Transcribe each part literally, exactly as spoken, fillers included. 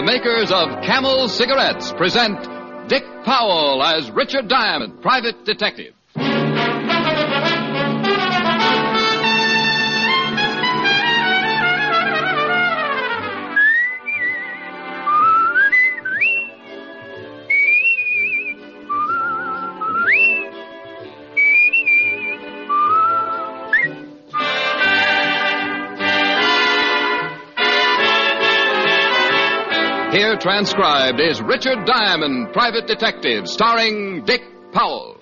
makers of Camel Cigarettes present Dick Powell as Richard Diamond, private detective. Here transcribed is Richard Diamond, private detective, starring Dick Powell.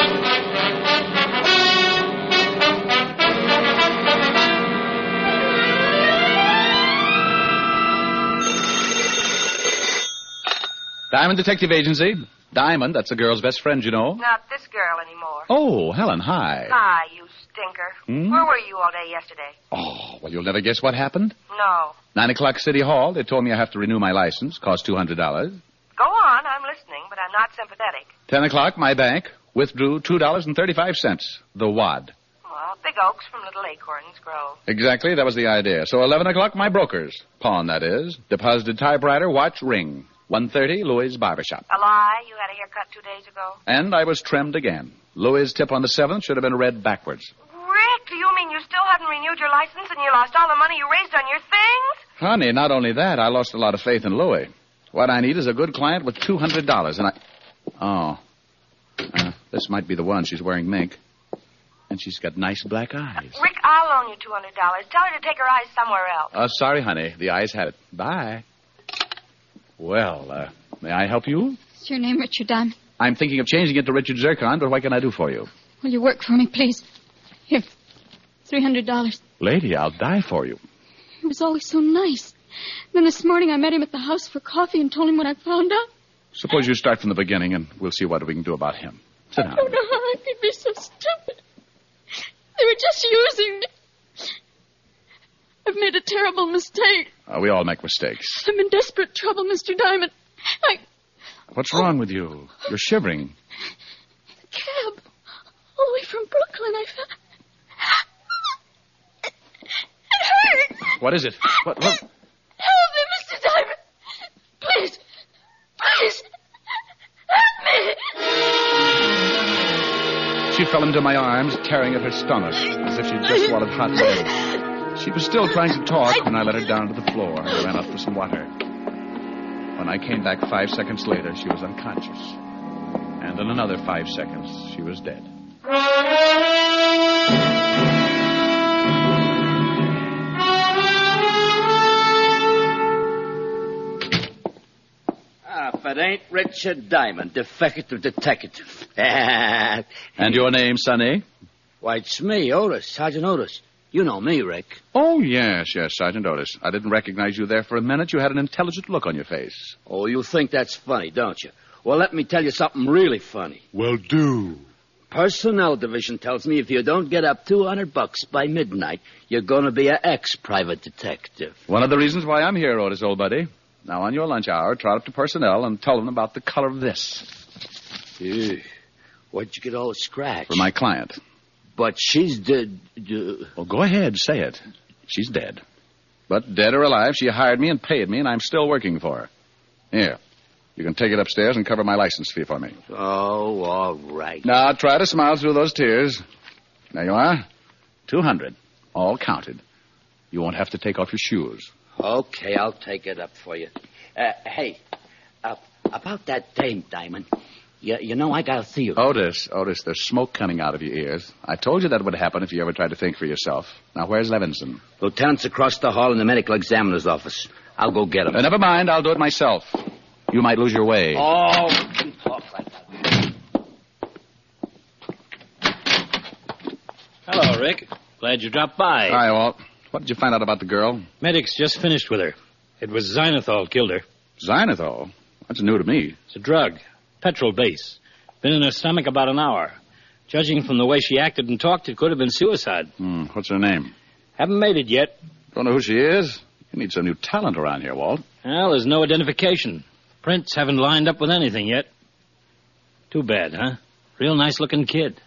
Diamond Detective Agency. Diamond, that's a girl's best friend, you know. Not this girl anymore. Oh, Helen, hi. Hi, you stinker. Hmm? Where were you all day yesterday? Oh, well, you'll never guess what happened. No. Nine o'clock City Hall. They told me I have to renew my license. Cost two hundred dollars. Go on, I'm listening, but I'm not sympathetic. Ten o'clock, my bank. Withdrew two dollars and thirty-five cents. The wad. Well, big oaks from little acorns grow. Exactly, that was the idea. So eleven o'clock, my brokers. Pawn, that is. Deposited typewriter, watch, ring. one thirty, Louis' barbershop. A lie? You had a haircut two days ago? And I was trimmed again. Louis' tip on the seventh should have been read backwards. Rick, do you mean you still haven't renewed your license and you lost all the money you raised on your things? Honey, not only that, I lost a lot of faith in Louis. What I need is a good client with two hundred dollars, and I... Oh. Uh, this might be the one. She's wearing mink. And she's got nice black eyes. Rick, I'll loan you two hundred dollars. Tell her to take her eyes somewhere else. Uh, sorry, honey. The eyes had it. Bye. Well, uh, may I help you? What's your name, Richard Diamond? I'm thinking of changing it to Richard Zircon, but what can I do for you? Will you work for me, please? Here, three hundred dollars. Lady, I'll die for you. He was always so nice. Then this morning I met him at the house for coffee and told him what I found out. Suppose you start from the beginning, and we'll see what we can do about him. Sit down. I don't know how I could be so stupid. They were just using me. I've made a terrible mistake. Uh, we all make mistakes. I'm in desperate trouble, Mister Diamond. I... What's wrong with you? You're shivering. The cab. All the way from Brooklyn. I found... It hurt. What is it? What? what? Help me, Mister Diamond. Please. Please. Help me. She fell into my arms, tearing at her stomach, as if she'd just swallowed hot lead. She was still trying to talk when I let her down to the floor. I ran out for some water. When I came back five seconds later, she was unconscious. And in another five seconds, she was dead. Ah, if it ain't Richard Diamond, defective detective. And your name, Sonny? Why, it's me, Otis, Sergeant Otis. You know me, Rick. Oh, yes, yes, Sergeant Otis. I didn't recognize you there for a minute. You had an intelligent look on your face. Oh, you think that's funny, don't you? Well, let me tell you something really funny. Well, do. Personnel Division tells me if you don't get up two hundred bucks by midnight, you're going to be an ex-private detective. One of the reasons why I'm here, Otis, old buddy. Now, on your lunch hour, trot up to personnel and tell them about the color of this. Ew. Where'd you get all the scratch? For my client. But she's dead. Uh... Well, go ahead, say it. She's dead. But dead or alive, she hired me and paid me, and I'm still working for her. Here. You can take it upstairs and cover my license fee for me. Oh, all right. Now, try to smile through those tears. There you are. Two hundred. All counted. You won't have to take off your shoes. Okay, I'll take it up for you. Uh, hey, uh, about that dame, Diamond. You, you know, I got a theory. Otis, Otis, there's smoke coming out of your ears. I told you that would happen if you ever tried to think for yourself. Now, where's Levinson? Lieutenant's across the hall in the medical examiner's office. I'll go get him. Uh, never mind, I'll do it myself. You might lose your way. Oh, you talk like that. Hello, Rick. Glad you dropped by. Hi, Walt. What did you find out about the girl? Medics just finished with her. It was xylitol killed her. Xylitol? That's new to me. It's a drug. Petrol base. Been in her stomach about an hour. Judging from the way she acted and talked, it could have been suicide. Hmm. What's her name? Haven't made it yet. Don't know who she is? You need some new talent around here, Walt. Well, there's no identification. Prints haven't lined up with anything yet. Too bad, huh? Real nice-looking kid.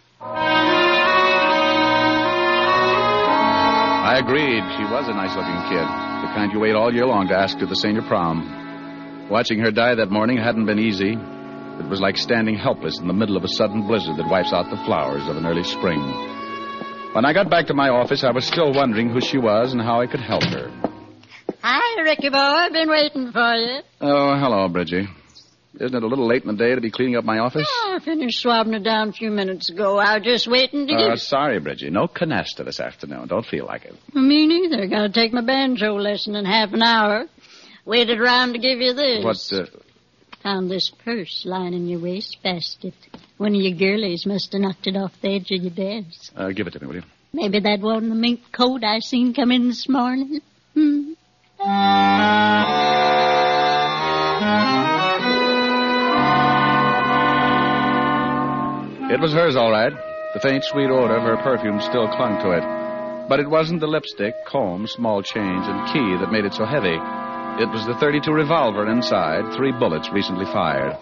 I agreed. She was a nice-looking kid. The kind you wait all year long to ask to the senior prom. Watching her die that morning hadn't been easy. It was like standing helpless in the middle of a sudden blizzard that wipes out the flowers of an early spring. When I got back to my office, I was still wondering who she was and how I could help her. Hi, Ricky boy. I've been waiting for you. Oh, hello, Bridgie. Isn't it a little late in the day to be cleaning up my office? Oh, I finished swabbing it down a few minutes ago. I was just waiting to Uh, get... sorry, Bridgie. No canasta this afternoon. Don't feel like it. Me neither. Got to take my banjo lesson in half an hour. Waited around to give you this. What, uh... Found this purse lying in your wastebasket. One of your girlies must have knocked it off the edge of your desk. Uh, give it to me, will you? Maybe that wasn't the mink coat I seen come in this morning. Hmm. It was hers, all right. The faint, sweet odor of her perfume still clung to it. But it wasn't the lipstick, comb, small change, and key that made it so heavy. It was the thirty-two revolver inside, three bullets recently fired.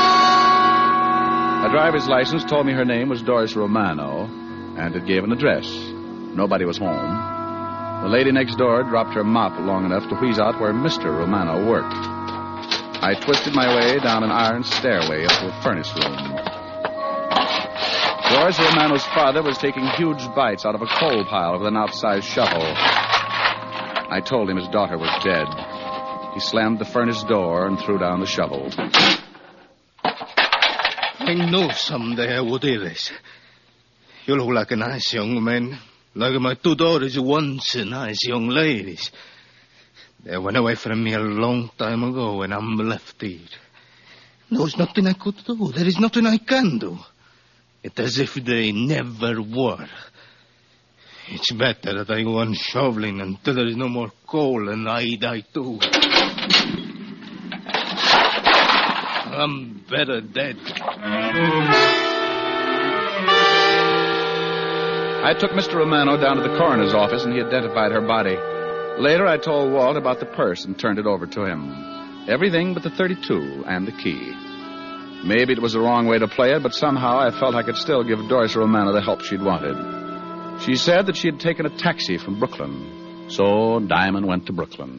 A driver's license told me her name was Doris Romano, and it gave an address. Nobody was home. The lady next door dropped her mop long enough to wheeze out where Mister Romano worked. I twisted my way down an iron stairway up to a furnace room. Doris Romano's father was taking huge bites out of a coal pile with an outsized shovel. I told him his daughter was dead. He slammed the furnace door and threw down the shovel. I know someday I would do this. You look like a nice young man. Like my two daughters once nice young ladies. They went away from me a long time ago and I'm left here. There's nothing I could do. There is nothing I can do. It's as if they never were. It's better that I go on shoveling until there is no more coal and I die too. I'm better dead. I took Mister Romano down to the coroner's office and he identified her body. Later, I told Walt about the purse and turned it over to him. Everything but the thirty-two and the key. Maybe it was the wrong way to play it, but somehow I felt I could still give Doris Romano the help she'd wanted. She said that she had taken a taxi from Brooklyn. So Diamond went to Brooklyn.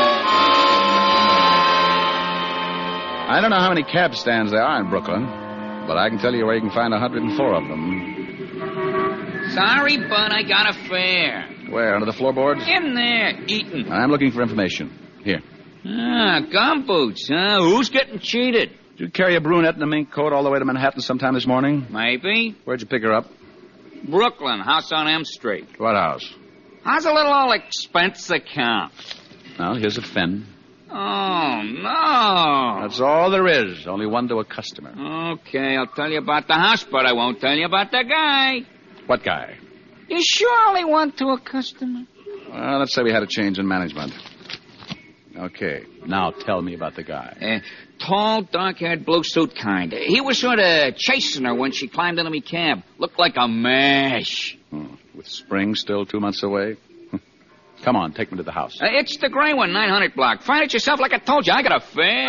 I don't know how many cab stands there are in Brooklyn, but I can tell you where you can find one hundred four of them. Sorry, bud, I got a fare. Where, under the floorboards? In there, eating. I'm looking for information. Here. Ah, gumboots, huh? Who's getting cheated? Did you carry a brunette in a mink coat all the way to Manhattan sometime this morning? Maybe. Where'd you pick her up? Brooklyn, house on M Street. What house? How's a little old expense account? Well, here's a fin. Oh, no. That's all there is. Only one to a customer. Okay, I'll tell you about the house, but I won't tell you about the guy. What guy? You sure only one to a customer? Well, let's say we had a change in management. Okay, now tell me about the guy. Uh, tall, dark-haired, blue suit kind. He was sort of chasing her when she climbed into me cab. Looked like a mash. Hmm. With spring still two months away? Come on, take me to the house. Uh, it's the gray one, nine hundred block. Find it yourself like I told you. I got a fare.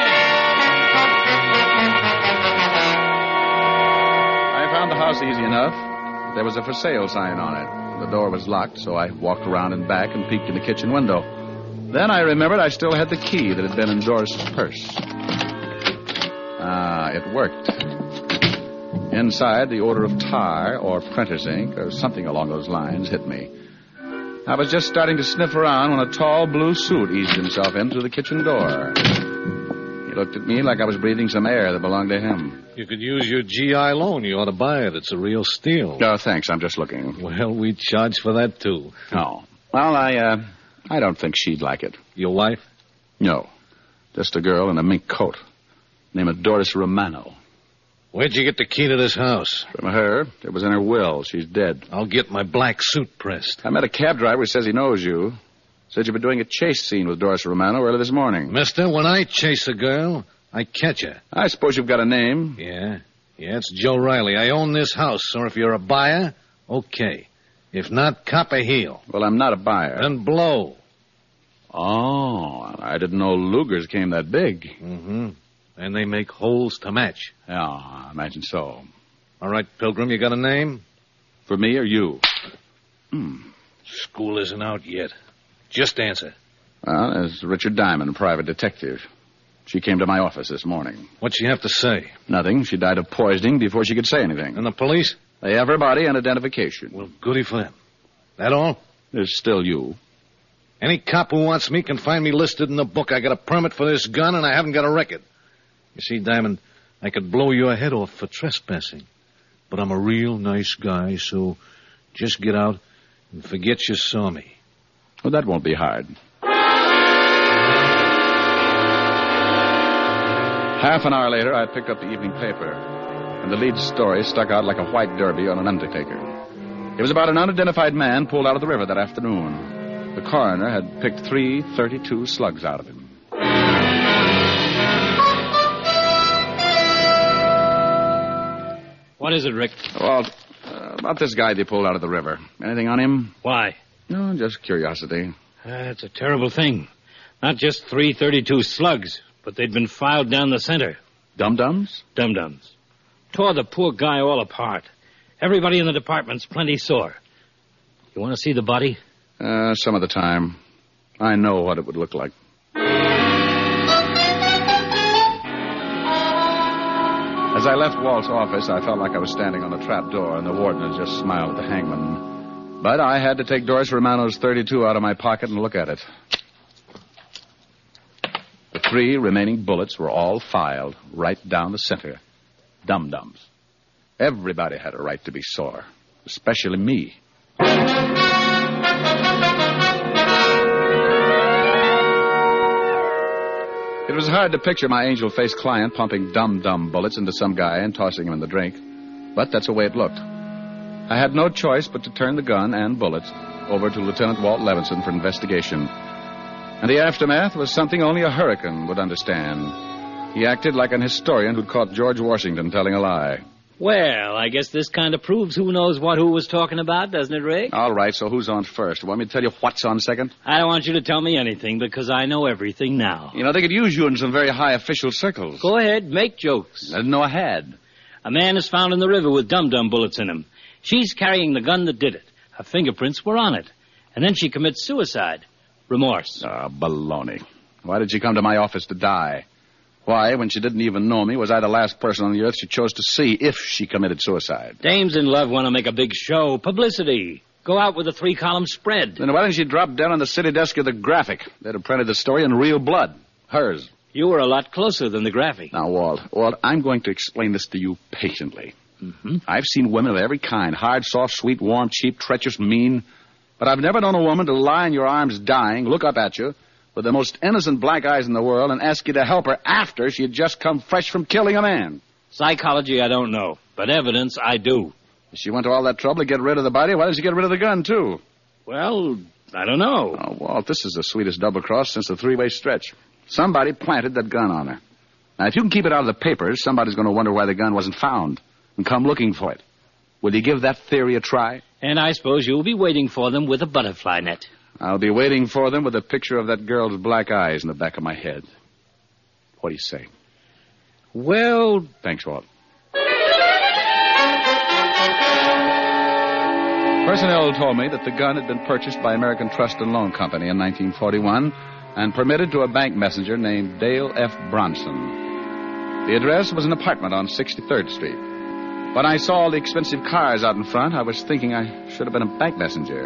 I found the house easy enough. There was a for sale sign on it. The door was locked, so I walked around and back and peeked in the kitchen window. Then I remembered I still had the key that had been in Doris's purse. Ah, it worked. Inside, the odor of tar or printer's ink or something along those lines hit me. I was just starting to sniff around when a tall blue suit eased himself in through the kitchen door. He looked at me like I was breathing some air that belonged to him. You could use your G I loan. You ought to buy it. It's a real steal. No, thanks. I'm just looking. Well, we charge for that, too. Oh. Well, I, uh, I don't think she'd like it. Your wife? No. Just a girl in a mink coat. Name of Doris Romano. Where'd you get the key to this house? From her. It was in her will. She's dead. I'll get my black suit pressed. I met a cab driver who says he knows you. Said you've been doing a chase scene with Doris Romano early this morning. Mister, when I chase a girl, I catch her. I suppose you've got a name. Yeah. Yeah, it's Joe Riley. I own this house, so if you're a buyer, okay. If not, cop a heel. Well, I'm not a buyer. Then blow. Oh, I didn't know Lugers came that big. Mm-hmm. And they make holes to match. Yeah, I imagine so. All right, Pilgrim, you got a name? For me or you? Hmm. School isn't out yet. Just answer. Well, there's Richard Diamond, private detective. She came to my office this morning. What'd she have to say? Nothing. She died of poisoning before she could say anything. And the police? They have her body and identification. Well, goody for them. That all? There's still you. Any cop who wants me can find me listed in the book. I got a permit for this gun, and I haven't got a record. You see, Diamond, I could blow your head off for trespassing. But I'm a real nice guy, so just get out and forget you saw me. Well, that won't be hard. Half an hour later, I picked up the evening paper, and the lead story stuck out like a white derby on an undertaker. It was about an unidentified man pulled out of the river that afternoon. The coroner had picked three thirty-two slugs out of him. What is it, Rick? Well, uh, about this guy they pulled out of the river. Anything on him? Why? No, just curiosity. That's uh, a terrible thing. Not just three thirty-two slugs, but they'd been filed down the center. Dum-dums? Dum-dums. Tore the poor guy all apart. Everybody in the department's plenty sore. You want to see the body? Uh, some of the time. I know what it would look like. As I left Walt's office, I felt like I was standing on a trap door, and the warden had just smiled at the hangman. But I had to take Doris Romano's thirty-two out of my pocket and look at it. The three remaining bullets were all filed right down the center. Dum-dums. Everybody had a right to be sore, especially me. It was hard to picture my angel-faced client pumping dum-dum bullets into some guy and tossing him in the drink, but that's the way it looked. I had no choice but to turn the gun and bullets over to Lieutenant Walt Levinson for investigation. And the aftermath was something only a hurricane would understand. He acted like an historian who'd caught George Washington telling a lie. Well, I guess this kind of proves who knows what who was talking about, doesn't it, Rick? All right, so who's on first? Want me to tell you what's on second? I don't want you to tell me anything, because I know everything now. You know, they could use you in some very high official circles. Go ahead, make jokes. I didn't know I had. A man is found in the river with dum-dum bullets in him. She's carrying the gun that did it. Her fingerprints were on it. And then she commits suicide. Remorse. Ah, baloney. Why did she come to my office to die? Why, when she didn't even know me, was I the last person on the earth she chose to see if she committed suicide? Dames in love want to make a big show. Publicity. Go out with a three-column spread. Then why didn't she drop down on the city desk of the Graphic? They'd have printed the story in real blood. Hers. You were a lot closer than the Graphic. Now, Walt, Walt, I'm going to explain this to you patiently. Mm-hmm. I've seen women of every kind. Hard, soft, sweet, warm, cheap, treacherous, mean. But I've never known a woman to lie in your arms dying, look up at you, with the most innocent black eyes in the world, and ask you to help her after she had just come fresh from killing a man. Psychology, I don't know. But evidence, I do. If she went to all that trouble to get rid of the body, why did she get rid of the gun, too? Well, I don't know. Oh, Walt, this is the sweetest double-cross since the three-way stretch. Somebody planted that gun on her. Now, if you can keep it out of the papers, somebody's going to wonder why the gun wasn't found and come looking for it. Will you give that theory a try? And I suppose you'll be waiting for them with a butterfly net. I'll be waiting for them with a picture of that girl's black eyes in the back of my head. What do you say? Well... Thanks, Walt. Personnel told me that the gun had been purchased by American Trust and Loan Company in nineteen forty-one and permitted to a bank messenger named Dale F. Bronson. The address was an apartment on sixty-third Street. When I saw all the expensive cars out in front, I was thinking I should have been a bank messenger.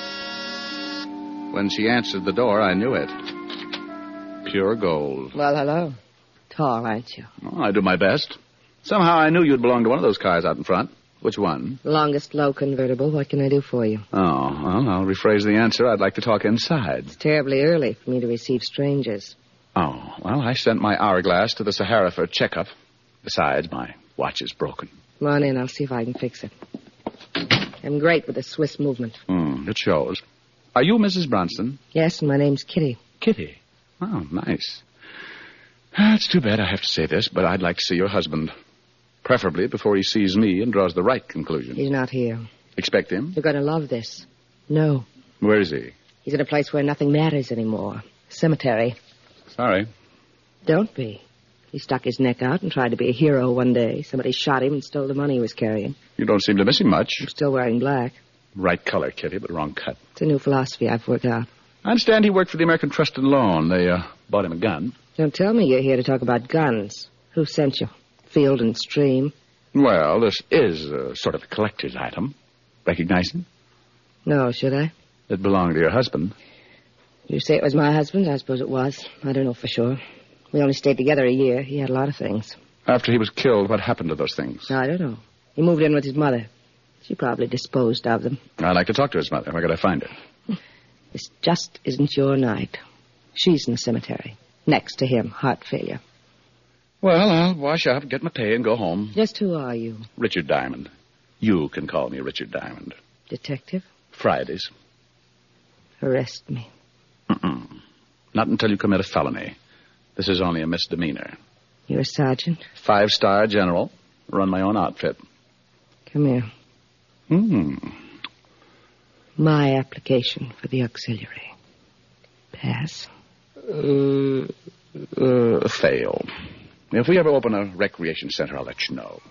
When she answered the door, I knew it. Pure gold. Well, hello. Tall, aren't you? Oh, I do my best. Somehow I knew you'd belong to one of those cars out in front. Which one? The longest low convertible. What can I do for you? Oh, well, I'll rephrase the answer. I'd like to talk inside. It's terribly early for me to receive strangers. Oh, well, I sent my hourglass to the Sahara for a checkup. Besides, my watch is broken. Come on in. I'll see if I can fix it. I'm great with the Swiss movement. Hmm, it shows. Are you Missus Bronson? Yes, and my name's Kitty. Kitty? Oh, nice. Ah, it's too bad I have to say this, but I'd like to see your husband. Preferably before he sees me and draws the right conclusion. He's not here. Expect him? You're going to love this. No. Where is he? He's in a place where nothing matters anymore. Cemetery. Sorry. Don't be. He stuck his neck out and tried to be a hero one day. Somebody shot him and stole the money he was carrying. You don't seem to miss him much. I'm still wearing black. Right color, Kitty, but wrong cut. It's a new philosophy I've worked out. I understand he worked for the American Trust and Loan. They uh, Bought him a gun. Don't tell me you're here to talk about guns. Who sent you? Field and Stream? Well, this is a sort of collector's item. Recognize him? No, should I? It belonged to your husband. You say it was my husband's? I suppose it was. I don't know for sure. We only stayed together a year. He had a lot of things. After he was killed, what happened to those things? I don't know. He moved in with his mother. She probably disposed of them. I'd like to talk to his mother. Where could I find her? This just isn't your night. She's in the cemetery. Next to him, heart failure. Well, I'll wash up, get my pay, and go home. Just who are you? Richard Diamond. You can call me Richard Diamond. Detective? Fridays. Arrest me. Mm-mm. Not until you commit a felony. This is only a misdemeanor. You're a sergeant? Five-star general. Run my own outfit. Come here. Hmm. My application for the auxiliary. Pass? Uh, uh, fail. If we ever open a recreation center, I'll let you know.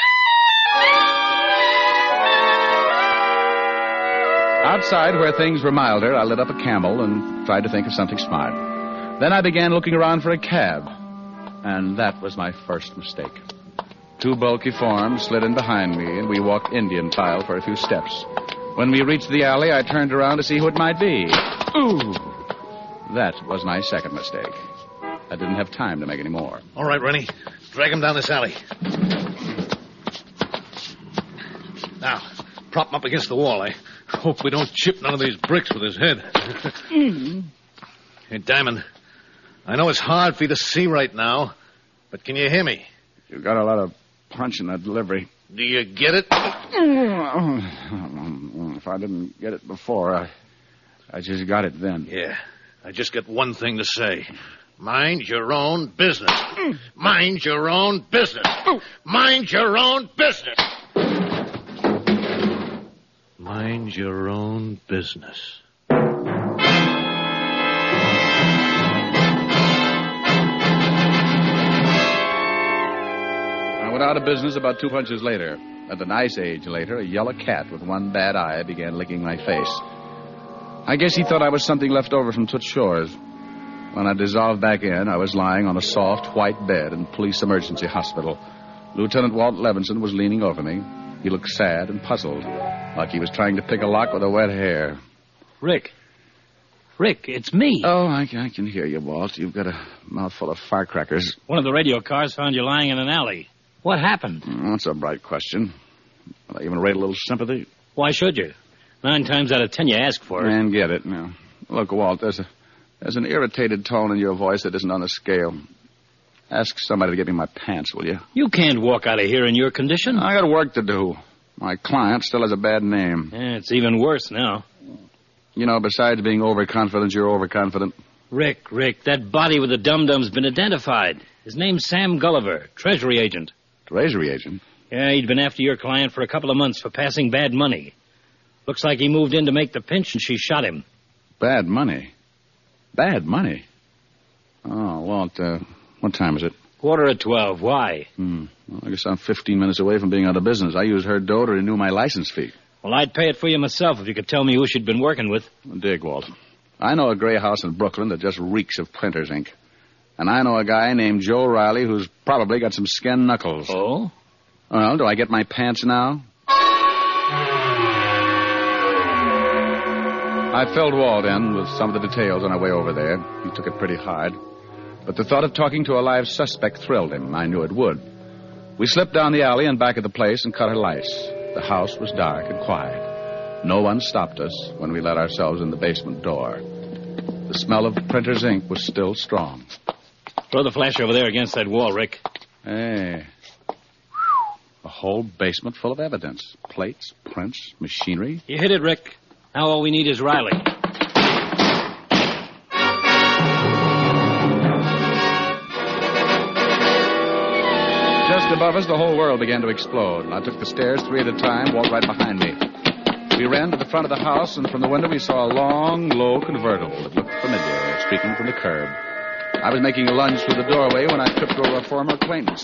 Outside, where things were milder, I lit up a Camel and tried to think of something smart. Then I began looking around for a cab. And that was my first mistake. Two bulky forms slid in behind me, and we walked Indian file for a few steps. When we reached the alley, I turned around to see who it might be. Ooh! That was my second mistake. I didn't have time to make any more. All right, Rennie. Drag him down this alley. Now, prop him up against the wall. I hope we don't chip none of these bricks with his head. Mm. Hey, Diamond, I know it's hard for you to see right now, but can you hear me? You've got a lot of punch in that delivery. Do you get it? If I didn't get it before, I, I just got it then. Yeah. I just got one thing to say. Mind your own business. Mind your own business. Mind your own business. Mind your own business. I went out of business about two punches later. At an ice age later, a yellow cat with one bad eye began licking my face. I guess he thought I was something left over from Toots Shores. When I dissolved back in, I was lying on a soft, white bed in Police Emergency Hospital. Lieutenant Walt Levinson was leaning over me. He looked sad and puzzled, like he was trying to pick a lock with a wet hair. Rick. Rick, it's me. Oh, I, I can hear you, Walt. You've got a mouthful of firecrackers. One of the radio cars found you lying in an alley. What happened? Oh, that's a bright question. Will I even rate a little sympathy? Why should you? Nine times out of ten you ask for it. And get it now. Look, Walt, there's a there's an irritated tone in your voice that isn't on the scale. Ask somebody to get me my pants, will you? You can't walk out of here in your condition. I got work to do. My client still has a bad name. Yeah, it's even worse now. You know, besides being overconfident, you're overconfident. Rick, Rick, that body with the dum-dum's been identified. His name's Sam Gulliver, Treasury agent. Treasury agent? Yeah, he'd been after your client for a couple of months for passing bad money. Looks like he moved in to make the pinch and she shot him. Bad money? Bad money? Oh, Walt, uh, what time is it? Quarter of twelve. Why? Hmm. Well, I guess I'm fifteen minutes away from being out of business. I used her dough to renew my license fee. Well, I'd pay it for you myself if you could tell me who she'd been working with. Dig, Walt. I know a gray house in Brooklyn that just reeks of printer's ink. And I know a guy named Joe Riley who's probably got some skin knuckles. Oh? Well, do I get my pants now? I filled Walt in with some of the details on our way over there. He took it pretty hard. But the thought of talking to a live suspect thrilled him. I knew it would. We slipped down the alley and back of the place and cut our lights. The house was dark and quiet. No one stopped us when we let ourselves in the basement door. The smell of printer's ink was still strong. Throw the flash over there against that wall, Rick. Hey. A whole basement full of evidence. Plates, prints, machinery. You hit it, Rick. Now all we need is Riley. Just above us, the whole world began to explode. I took the stairs three at a time, walked right behind me. We ran to the front of the house, and from the window we saw a long, low convertible that looked familiar, speaking from the curb. I was making a lunge through the doorway when I tripped over a former acquaintance.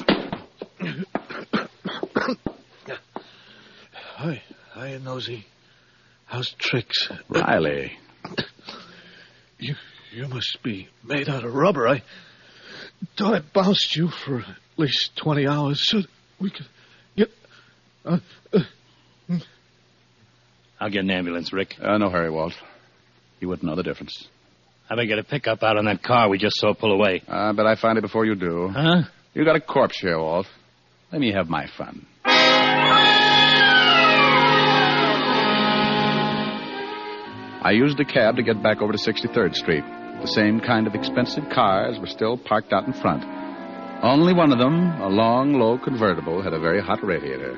Hi. Hiya, Nosy. How's Trix? Riley. You You must be made out of rubber. I thought I bounced you for at least twenty hours so that we could get... Uh, uh, I'll get an ambulance, Rick. Uh, no hurry, Walt. You wouldn't know the difference. I better get a pickup out on that car we just saw pull away. I bet I find it before you do. Huh? You got a corpse here, Walt. Let me have my fun. I used a cab to get back over to sixty-third Street. The same kind of expensive cars were still parked out in front. Only one of them, a long, low convertible, had a very hot radiator.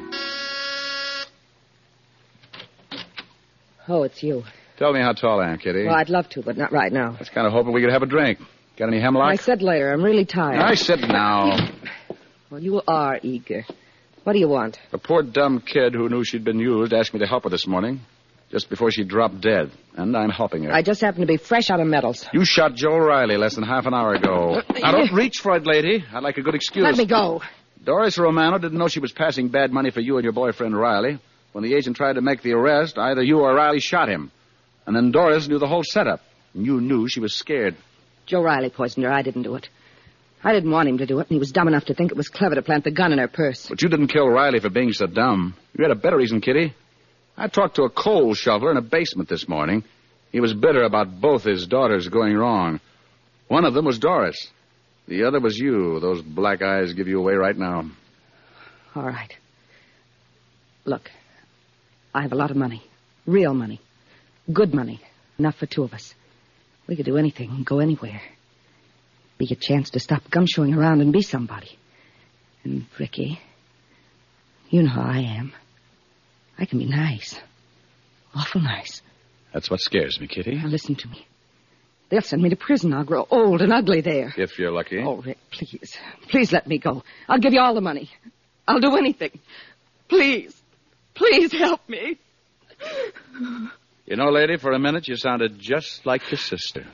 Oh, it's you. Tell me how tall I am, Kitty. Well, I'd love to, but not right now. I was kind of hoping we could have a drink. Got any hemlock? I said later. I'm really tired. I said now. Well, you are eager. What do you want? A poor dumb kid who knew she'd been used asked me to help her this morning, just before she dropped dead, and I'm helping her. I just happen to be fresh out of medals. You shot Joe Riley less than half an hour ago. Now, don't reach for it, lady. I'd like a good excuse. Let me go. Doris Romano didn't know she was passing bad money for you and your boyfriend, Riley. When the agent tried to make the arrest, either you or Riley shot him. And then Doris knew the whole setup. And you knew she was scared. Joe Riley poisoned her. I didn't do it. I didn't want him to do it, and he was dumb enough to think it was clever to plant the gun in her purse. But you didn't kill Riley for being so dumb. You had a better reason, Kitty. I talked to a coal shoveler in a basement this morning. He was bitter about both his daughters going wrong. One of them was Doris. The other was you. Those black eyes give you away right now. All right. Look, I have a lot of money. Real money. Good money. Enough for two of us. We could do anything and go anywhere. Be a chance to stop gumshoeing around and be somebody. And, Ricky, you know how I am. I can be nice. Awful nice. That's what scares me, Kitty. Now, listen to me. They'll send me to prison. I'll grow old and ugly there. If you're lucky. Oh, Rick, please. Please let me go. I'll give you all the money. I'll do anything. Please. Please help me. You know, lady, for a minute you sounded just like your sister.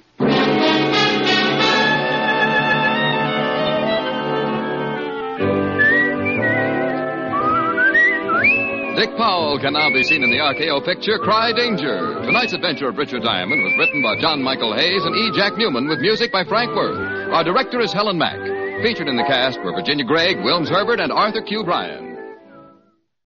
Dick Powell can now be seen in the R K O picture Cry Danger. Tonight's adventure of Richard Diamond was written by John Michael Hayes and E. Jack Newman with music by Frank Worth. Our director is Helen Mack. Featured in the cast were Virginia Gregg, Wilms Herbert, and Arthur Q. Bryan.